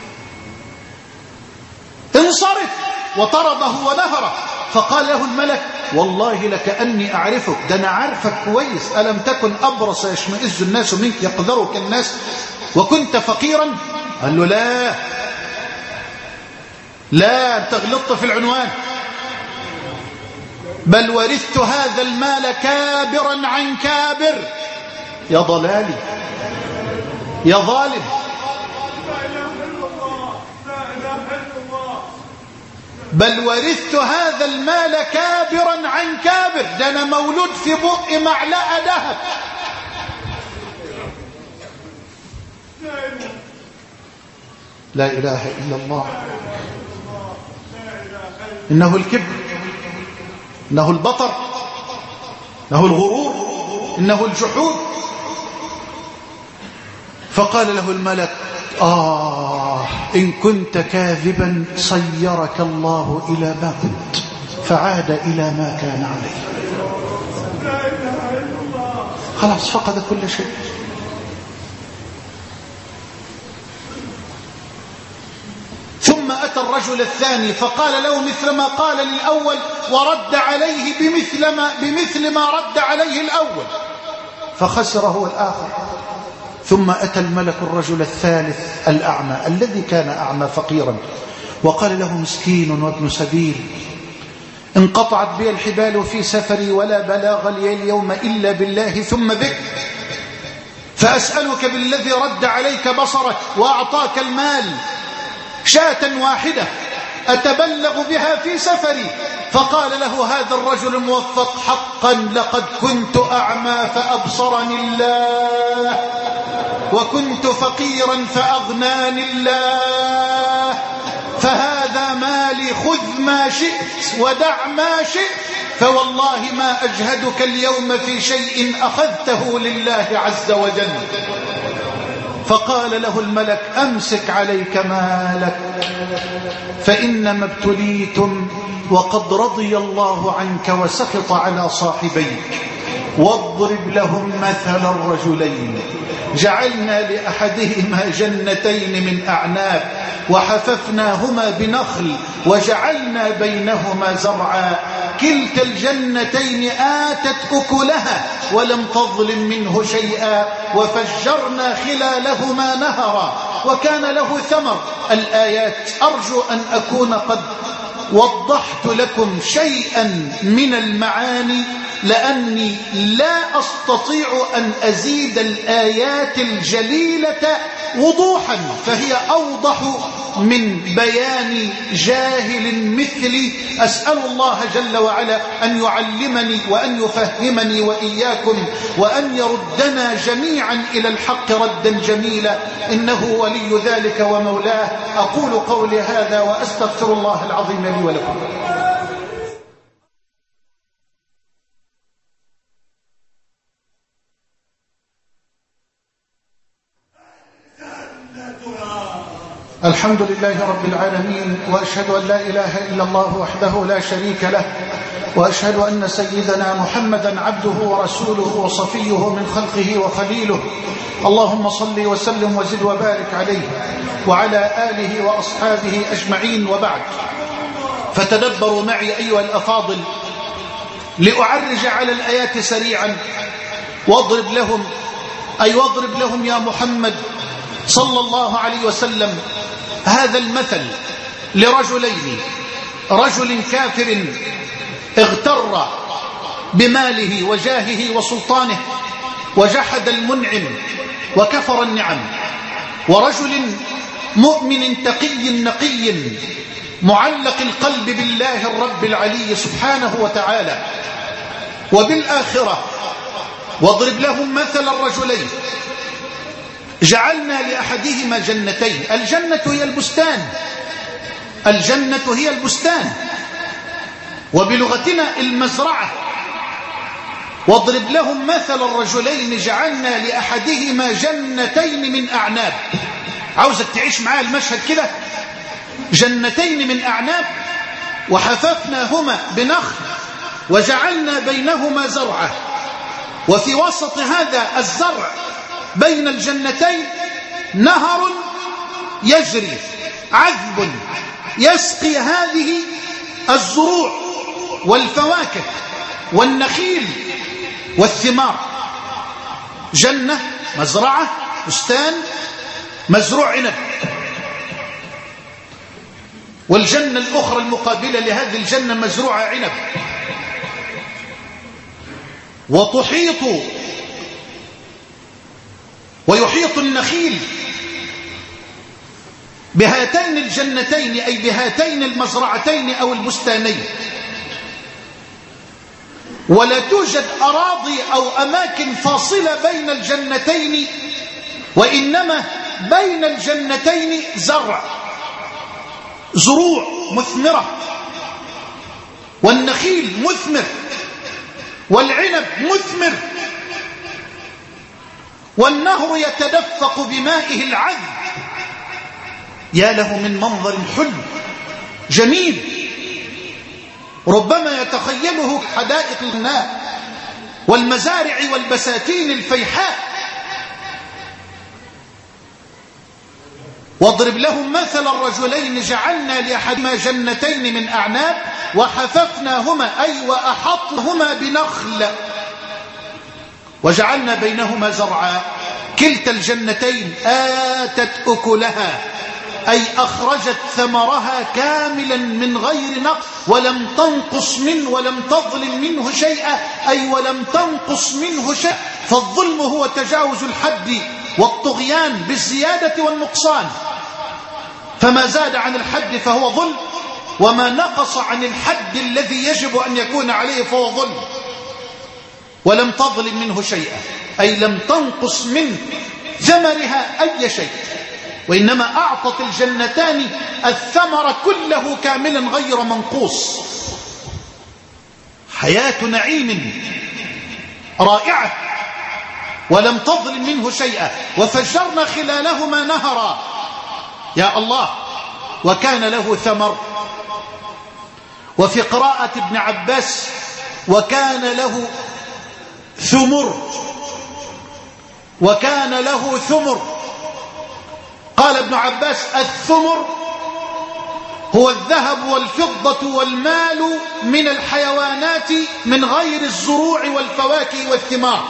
انصرف، وطرده ونهره. فقال له الملك والله لكأني أعرفك، ده أنا عارفك كويس، ألم تكن أبرص يشمئز الناس منك يقدرك الناس وكنت فقيرا؟ قال له لا أنت غلطت في العنوان، بل ورثت هذا المال كابرا عن كابر. يا ضلالي يا ظالم، بل ورثت هذا المال كابرا عن كابر، ده أنا مولود في بق معلقة ذهب. لا إله إلا الله. إنه الكبر، إنه البطر، إنه الغرور، إنه الجحود. فقال له الملك: إن كنت كاذبا صيرك الله إلى ما كنت، فعاد إلى ما كان عليه. خلاص فقد كل شيء. ثم أتى الرجل الثاني فقال له مثل ما قال للأول، ورد عليه بمثل ما رد عليه الأول، فخسر هو الآخر. ثم أتى الملك الرجل الثالث الأعمى الذي كان أعمى فقيرا، وقال له: مسكين وابن سبيل، انقطعت بي الحبال في سفري ولا بلاغ لي اليوم إلا بالله ثم بك، فأسألك بالذي رد عليك بصرك وأعطاك المال شاة واحدة أتبلغ بها في سفري. فقال له هذا الرجل الموفق: حقا لقد كنت أعمى فأبصرني الله، وكنت فقيرا فأغناني الله، فهذا مالي، خذ ما شئت ودع ما شئت، فوالله ما أجهدك اليوم في شيء أخذته لله عز وجل. فقال له الملك: أمسك عليك مالك، فإنما ابتليتم وقد رضي الله عنك وسخط على صاحبيك، واضرب لهم مثل الرجلين جعلنا لأحدهما جنتين من أعناب وحففناهما بنخل وجعلنا بينهما زرعا، كلتا الجنتين آتت أكلها ولم تظلم منه شيئا، وفجرنا خلالهما نهرا وكان له ثمر. الآيات أرجو أن أكون قد وضحت لكم شيئا من المعاني، لأني لا أستطيع أن أزيد الآيات الجليلة وضوحا، فهي أوضح من بيان جاهل مثلي. أسأل الله جل وعلا أن يعلمني وأن يفهمني وإياكم، وأن يردنا جميعا إلى الحق ردا جميلا، إنه ولي ذلك ومولاه. أقول قولي هذا وأستغفر الله العظيم لي ولكم. الحمد لله رب العالمين، وأشهد أن لا إله إلا الله وحده لا شريك له، وأشهد أن سيدنا محمدا عبده ورسوله وصفيه من خلقه وخليله. اللهم صل وسلم وزد وبارك عليه وعلى آله وأصحابه أجمعين، وبعد. فتدبروا معي أيها الأفاضل لأعرج على الآيات سريعا، واضرب لهم يا محمد صلى الله عليه وسلم هذا المثل لرجلين: رجل كافر اغتر بماله وجاهه وسلطانه وجحد المنعم وكفر النعم، ورجل مؤمن تقي نقي معلق القلب بالله الرب العلي سبحانه وتعالى وبالآخرة. واضرب لهم مثل الرجلين جعلنا لأحدهما جنتين. الجنة هي البستان، الجنة هي البستان، وبلغتنا المزرعة. واضرب لهم مثل الرجلين جعلنا لأحدهما جنتين من أعناب. عاوزك تعيش معايا المشهد كده: جنتين من أعناب وحففناهما بنخل وجعلنا بينهما زرعا، وفي وسط هذا الزرع بين الجنتين نهر يجري عذب يسقي هذه الزروع والفواكه والنخيل والثمار. جنة، مزرعة، بستان، مزروع عنب. والجنة الأخرى المقابلة لهذه الجنة مزروعة عنب، ويحيط النخيل بهاتين الجنتين، أي بهاتين المزرعتين أو البستانين. ولا توجد أراضي أو أماكن فاصلة بين الجنتين، وإنما بين الجنتين زروع مثمرة، والنخيل مثمر، والعنب مثمر، والنهر يتدفق بمائه العذب. يا له من منظر حلو جميل، ربما يتخيله حدائق الماء والمزارع والبساتين الفيحاء. واضرب لهم مثل الرجلين جعلنا لأحدهما جنتين من أعناب وحففناهما، أي وأحطهما بنخل وجعلنا بينهما زرعا، كلتا الجنتين آتت أكلها، أي أخرجت ثمرها كاملا من غير نقص، ولم تنقص منه ولم تظلم منه شيئا، أي ولم تنقص منه شيئا. فالظلم هو تجاوز الحد والطغيان بالزيادة والنقصان، فما زاد عن الحد فهو ظلم، وما نقص عن الحد الذي يجب أن يكون عليه فهو ظلم. ولم تظلم منه شيئا، أي لم تنقص من ثمرها أي شيء، وإنما أعطت الجنتان الثمر كله كاملا غير منقوص. حياة نعيم رائعة ولم تظلم منه شيئا. وفجرنا خلالهما نهرا، يا الله، وكان له ثمر. وفي قراءة ابن عباس وكان له ثمر، وكان له ثمر. قال ابن عباس الثمر هو الذهب والفضة والمال من الحيوانات من غير الزروع والفواكه والثمار.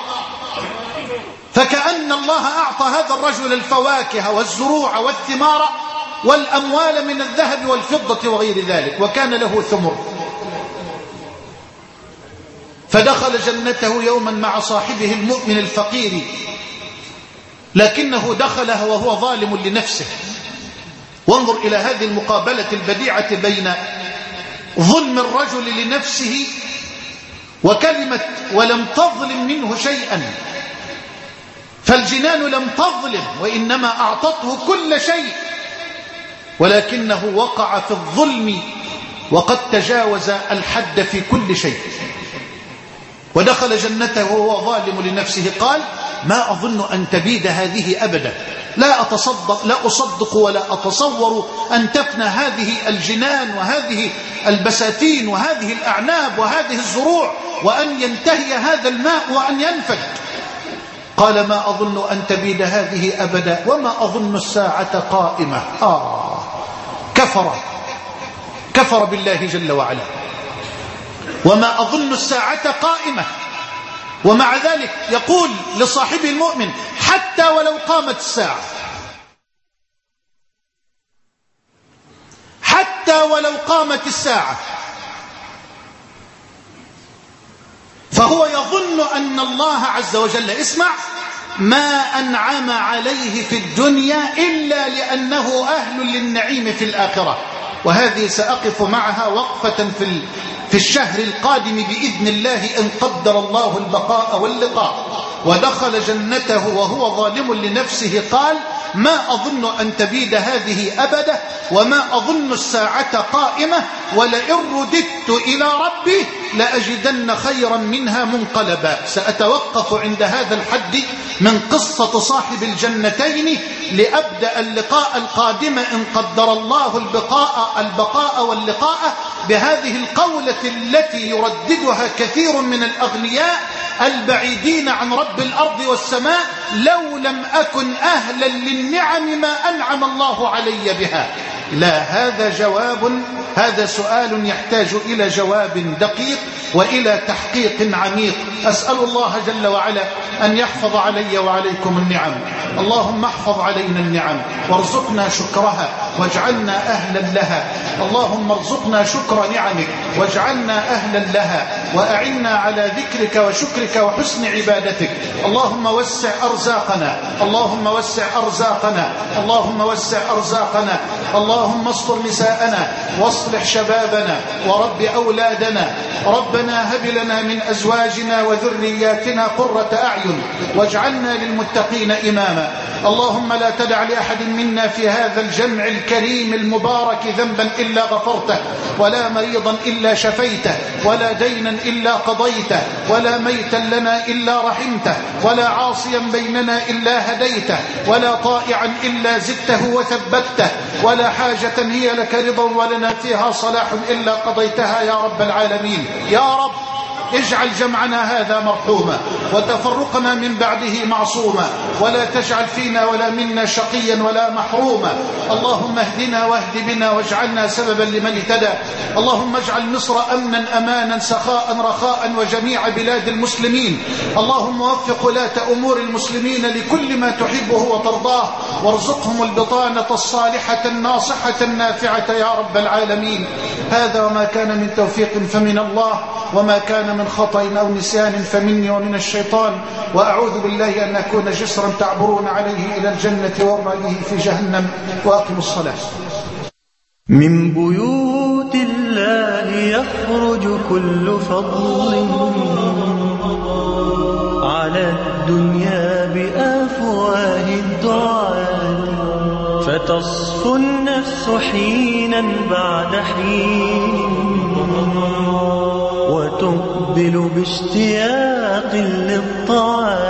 فكأن الله أعطى هذا الرجل الفواكه والزروع والثمار والأموال من الذهب والفضة وغير ذلك، وكان له ثمر. فدخل جنته يوما مع صاحبه المؤمن الفقير، لكنه دخلها وهو ظالم لنفسه. وانظر إلى هذه المقابلة البديعة بين ظلم الرجل لنفسه وكلمة ولم تظلم منه شيئا. فالجنان لم تظلم، وإنما أعطته كل شيء، ولكنه وقع في الظلم وقد تجاوز الحد في كل شيء. ودخل جنته وهو ظالم لنفسه. قال ما أظن أن تبيد هذه أبدا، لا أصدق ولا أتصور أن تفنى هذه الجنان وهذه البساتين وهذه الأعناب وهذه الزروع، وأن ينتهي هذا الماء وأن ينفد. قال ما أظن أن تبيد هذه أبدا، وما أظن الساعة قائمة. كفر بالله جل وعلا. وما أظن الساعة قائمة، ومع ذلك يقول لصاحبه المؤمن حتى ولو قامت الساعة، حتى ولو قامت الساعة. فهو يظن أن الله عز وجل، اسمع، ما أنعم عليه في الدنيا إلا لأنه أهل للنعيم في الآخرة. وهذه سأقف معها وقفة في الشهر القادم بإذن الله إن قدر الله البقاء واللقاء. ودخل جنته وهو ظالم لنفسه. قال ما أظن أن تبيد هذه أبدا، وما أظن الساعة قائمة، ولئن رددت إلى ربي لأجدن خيرا منها منقلبا. سأتوقف عند هذا الحد من قصة صاحب الجنتين لأبدأ اللقاء القادم إن قدر الله البقاء واللقاء بهذه القولة التي يرددها كثير من الأغنياء البعيدين عن رب الأرض والسماء: لو لم أكن أهلا للنعم ما أنعم الله علي بها. لا، هذا سؤال يحتاج إلى جواب دقيق وإلى تحقيق عميق. أسأل الله جل وعلا أن يحفظ علي وعليكم النعم. اللهم احفظ علينا النعم وارزقنا شكرها، واجعلنا أهلا لها. اللهم ارزقنا شكر نعمك واجعلنا أهلا لها، وأعنا على ذكرك وشكرك وحسن عبادتك. اللهم وسع أرزاقنا، اللهم وسع أرزاقنا، اللهم وسع أرزاقنا. اللهم استر نساءنا واصلح شبابنا ورب أولادنا. ربنا هب لنا من أزواجنا وذرياتنا قرة أعين واجعلنا للمتقين إماما. اللهم لا تدع لأحد منا في هذا الجمع الكريم المبارك ذنبا إلا غفرته، ولا مريضا إلا شفيته، ولا دينا إلا قضيته، ولا ميتا لنا إلا رحمته، ولا عاصيا بيننا إلا هديته، ولا طائعا إلا زدته وثبته، ولا حاجة هي لك رضا ولنا فيها صلاح إلا قضيتها يا رب العالمين. يا رب اجعل جمعنا هذا مرحوما وتفرقنا من بعده معصوما، ولا تجعل فينا ولا منا شقيا ولا محروما. اللهم اهدنا واهد بنا واجعلنا سببا لمن اهتدى. اللهم اجعل مصر أمنا أمانا سخاء رخاء وجميع بلاد المسلمين. اللهم وفق ولاة أمور المسلمين لكل ما تحبه وترضاه، وارزقهم البطانة الصالحة الناصحة النافعة يا رب العالمين. هذا وما كان من توفيق فمن الله، وما كان من خطأ أو نسيان فمني ومن الشيطان، وأعوذ بالله أن أكون جسرا تعبرون عليه إلى الجنة وارمى في جهنم. وأقم الصلاة. من بيوت الله يخرج كل فضل على الدنيا بأفواه الدعاة، فتصفو النفس حينا بعد حين وتقبل باشتياق للطاعات.